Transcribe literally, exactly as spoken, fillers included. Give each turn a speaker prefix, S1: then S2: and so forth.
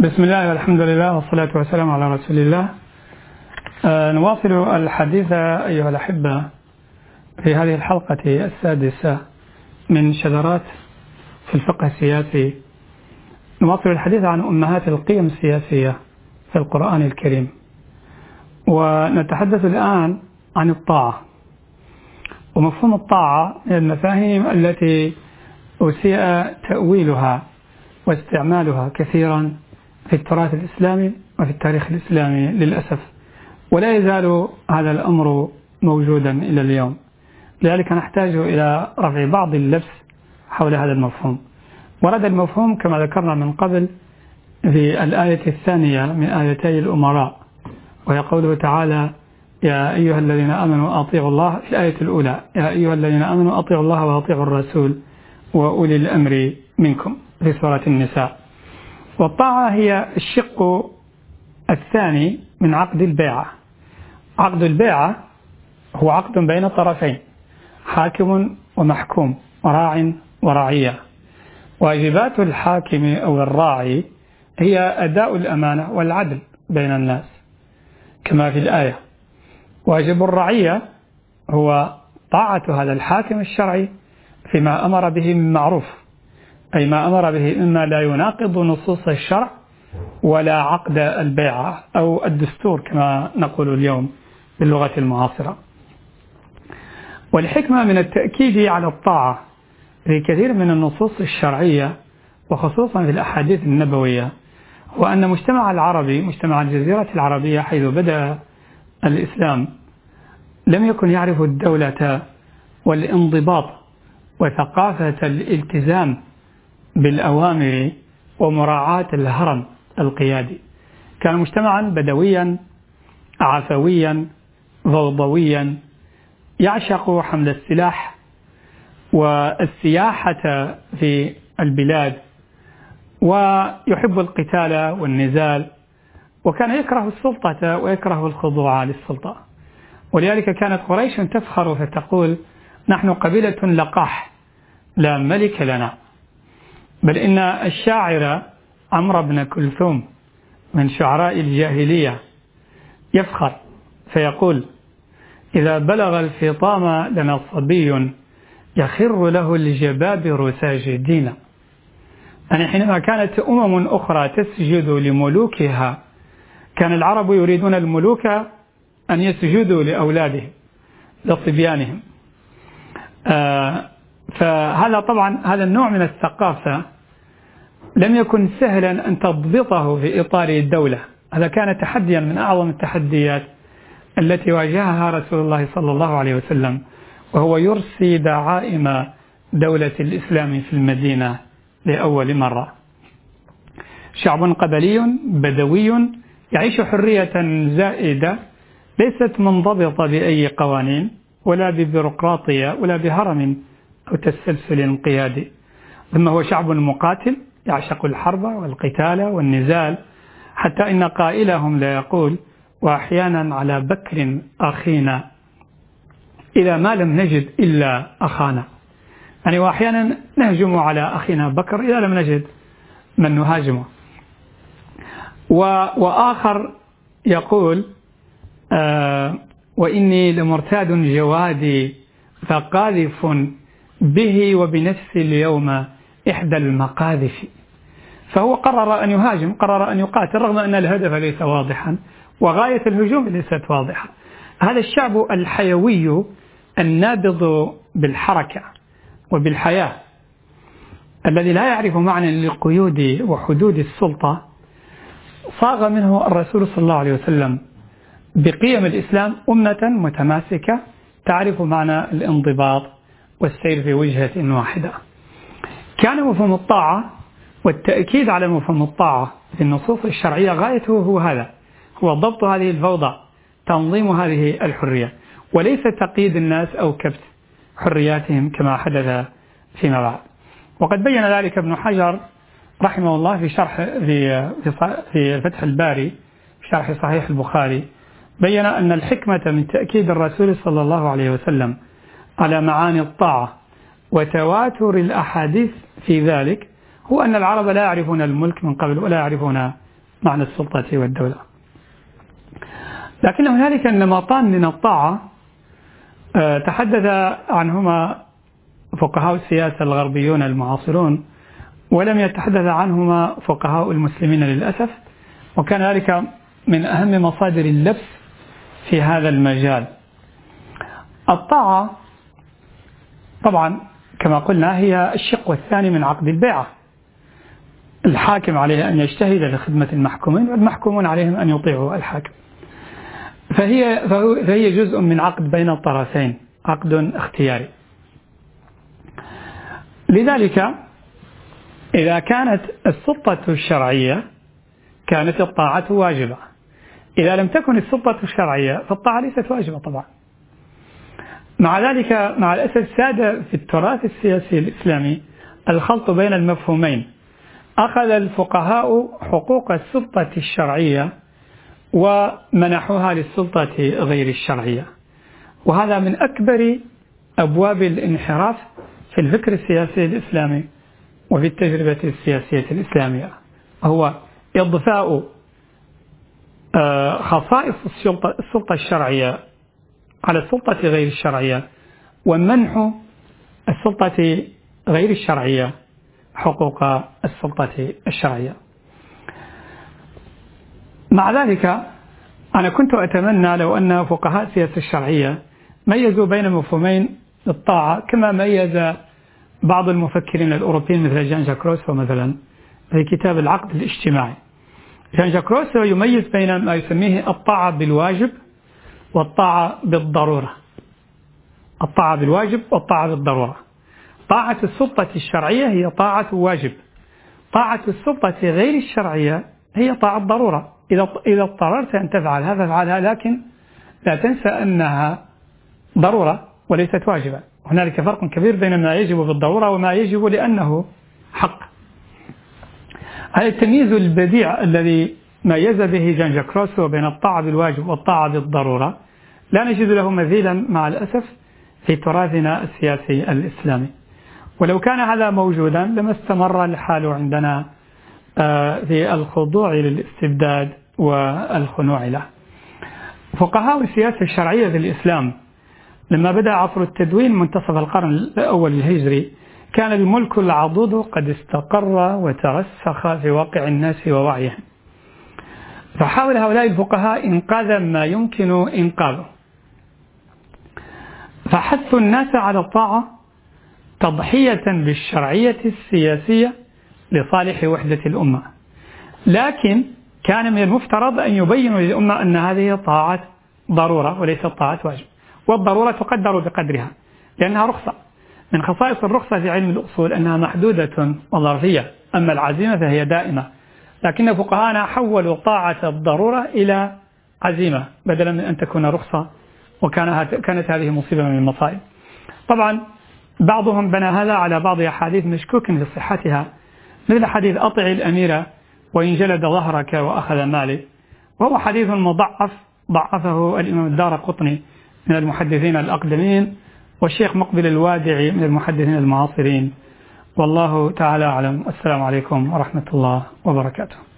S1: بسم الله والحمد لله والصلاة والسلام على رسول الله. آه نواصل الحديث أيها الأحبة في هذه الحلقة السادسة من شذرات في الفقه السياسي. نواصل الحديث عن أمهات القيم السياسية في القرآن الكريم، ونتحدث الآن عن الطاعة ومفهوم الطاعة من المفاهيم التي أسيء تأويلها واستعمالها كثيرا في التراث الإسلامي وفي التاريخ الإسلامي للأسف، ولا يزال هذا الأمر موجودا إلى اليوم. لذلك نحتاج إلى رفع بعض اللبس حول هذا المفهوم. ورد المفهوم كما ذكرنا من قبل في الآية الثانية من آيتي الأمراء، وهي قوله تعالى: يا أيها الذين آمنوا أطيعوا الله. في الآية الأولى: يا أيها الذين آمنوا أطيعوا الله وأطيعوا الرسول وأولي الأمر منكم، في سورة النساء. والطاعة هي الشق الثاني من عقد البيعة. عقد البيعة هو عقد بين طرفين، حاكم ومحكوم، وراع ورعية. واجبات الحاكم أو الراعي هي أداء الأمانة والعدل بين الناس كما في الآية. واجب الرعية هو طاعة هذا الحاكم الشرعي فيما أمر به من معروف، أي ما أمر به مما لا يناقض نصوص الشرع ولا عقد البيعة أو الدستور كما نقول اليوم باللغة المعاصرة. والحكمة من التأكيد على الطاعة في كثير من النصوص الشرعية وخصوصا في الأحاديث النبوية هو أن مجتمع العربي، مجتمع الجزيرة العربية حيث بدأ الإسلام، لم يكن يعرف الدولة والانضباط وثقافة الالتزام بالأوامر ومراعاة الهرم القيادي. كان مجتمعا بدويا عفويا ضوضويا يعشق حمل السلاح والسياحة في البلاد، ويحب القتال والنزال، وكان يكره السلطة ويكره الخضوع للسلطة. ولذلك كانت قريش تفخر فتقول: نحن قبيلة لقاح لا ملك لنا. بل إن الشاعر عمرو بن كلثوم من شعراء الجاهلية يفخر فيقول: إذا بلغ الفطام لنا صبي يخر له الجبابر ساجدين. يعني حينما كانت أمم أخرى تسجد لملوكها، كان العرب يريدون الملوك أن يسجدوا لأولادهم لصبيانهم. آه فهذا طبعا هذا النوع من الثقافة لم يكن سهلا أن تضبطه في إطار الدولة. هذا كان تحديا من أعظم التحديات التي واجهها رسول الله صلى الله عليه وسلم، وهو يرسي دعائم دولة الإسلام في المدينة لأول مرة. شعب قبلي بدوي يعيش حرية زائدة ليست منضبطة بأي قوانين ولا ببيروقراطية ولا بهرم أو تسلسل انقيادي. ثم هو شعب مقاتل يعشق الحرب والقتال والنزال، حتى إن قائلهم لا يقول: وأحيانا على بكر أخينا إذا ما لم نجد إلا أخانا. يعني وأحيانا نهجم على أخينا بكر إذا لم نجد من نهاجمه. وآخر يقول: آه وإني لمرتاد جوادي فقاذف به وبنفسي اليوم إحدى المقاذف. فهو قرر أن يهاجم، قرر أن يقاتل رغم أن الهدف ليس واضحا وغاية الهجوم ليست واضحة. هذا الشعب الحيوي النابض بالحركة وبالحياة الذي لا يعرف معنى لقيود وحدود السلطة صاغ منه الرسول صلى الله عليه وسلم بقيم الإسلام أمة متماسكة تعرف معنى الانضباط والسير في وجهة واحدة. كان مفهوم الطاعة والتأكيد على مفهوم الطاعة في النصوص الشرعية غايته هو هذا، هو ضبط هذه الفوضى، تنظيم هذه الحرية، وليس تقييد الناس أو كبت حرياتهم كما حدث فيما بعد. وقد بين ذلك ابن حجر رحمه الله في شرح في في فتح الباري في شرح صحيح البخاري، بين أن الحكمة من تأكيد الرسول صلى الله عليه وسلم على معاني الطاعة وتواتر الأحاديث في ذلك هو أن العرب لا يعرفون الملك من قبل ولا يعرفون معنى السلطة والدولة. لكن هنالك نمطان من الطاعة تحدث عنهما فقهاء السياسة الغربيون المعاصرون، ولم يتحدث عنهما فقهاء المسلمين للأسف، وكان ذلك من أهم مصادر اللبس في هذا المجال. الطاعة طبعا كما قلنا هي الشق الثاني من عقد البيعة. الحاكم عليه أن يجتهد لخدمة المحكومين، والمحكومون عليهم أن يطيعوا الحاكم. فهي, فهي جزء من عقد بين الطرفين، عقد اختياري. لذلك إذا كانت السلطة الشرعية كانت الطاعة واجبة، إذا لم تكن السلطة الشرعية فالطاعة ليست واجبة طبعا. مع ذلك مع الأسف ساد في التراث السياسي الإسلامي الخلط بين المفهومين. أخذ الفقهاء حقوق السلطة الشرعية ومنحوها للسلطة غير الشرعية، وهذا من أكبر أبواب الانحراف في الفكر السياسي الإسلامي وفي التجربة السياسية الإسلامية، هو إضفاء خصائص السلطة الشرعية على السلطة غير الشرعية، ومنح السلطة غير الشرعية حقوق السلطة الشرعية. مع ذلك أنا كنت أتمنى لو أن فقهاء السياسة الشرعية ميزوا بين مفهومين الطاعة كما ميز بعض المفكرين الأوروبيين مثل جان جاك روسو مثلا في كتاب العقد الاجتماعي. جان جاك روسو يميز بين ما يسميه الطاعة بالواجب والطاعة بالضرورة. الطاعة بالواجب والطاعة بالضرورة. طاعة السلطة الشرعية هي طاعة واجب، طاعة السلطة غير الشرعية هي طاعة ضرورة. إذا إذا اضطررت أن تفعل هذا فعلها، لكن لا تنسى أنها ضرورة وليست واجبة. هنالك فرق كبير بين ما يجب بالضرورة وما يجب لأنه حق. هذا التمييز البديع الذي ميز به جان جاك روسو بين الطاعة بالواجب والطاعة بالضرورة لا نجد له مثيلا مع الأسف في تراثنا السياسي الإسلامي، ولو كان هذا موجودا لما استمر الحال عندنا في الخضوع للاستبداد والخنوع له. فقهاء السياسة الشرعية في الإسلام لما بدأ عصر التدوين منتصف القرن الأول الهجري كان الملك العضوض قد استقر وترسخ في واقع الناس ووعيهم، فحاول هؤلاء الفقهاء إنقاذ ما يمكن إنقاذه، فحثوا الناس على الطاعة تضحية بالشرعية السياسية لصالح وحدة الأمة. لكن كان من المفترض أن يبينوا للأمة أن هذه طاعة ضرورة وليست طاعة واجب، والضرورة تقدر بقدرها لأنها رخصة. من خصائص الرخصة في علم الأصول أنها محدودة وظرفية، أما العزيمة فهي دائمة. لكن فقهاءنا حولوا طاعة الضرورة إلى عزيمة بدلا من أن تكون رخصة، وكانت هذه مصيبة من المصائب. طبعا بعضهم بنى هذا على بعض أحاديث مشكوك في صحتها، مثل حديث أطع الأميرة وإن جلد ظهرك وأخذ مالك، وهو حديث مضعف ضعفه الإمام الدارقطني من المحدثين الأقدمين، والشيخ مقبل الوادعي من المحدثين المعاصرين. والله تعالى أعلم. والسلام عليكم ورحمة الله وبركاته.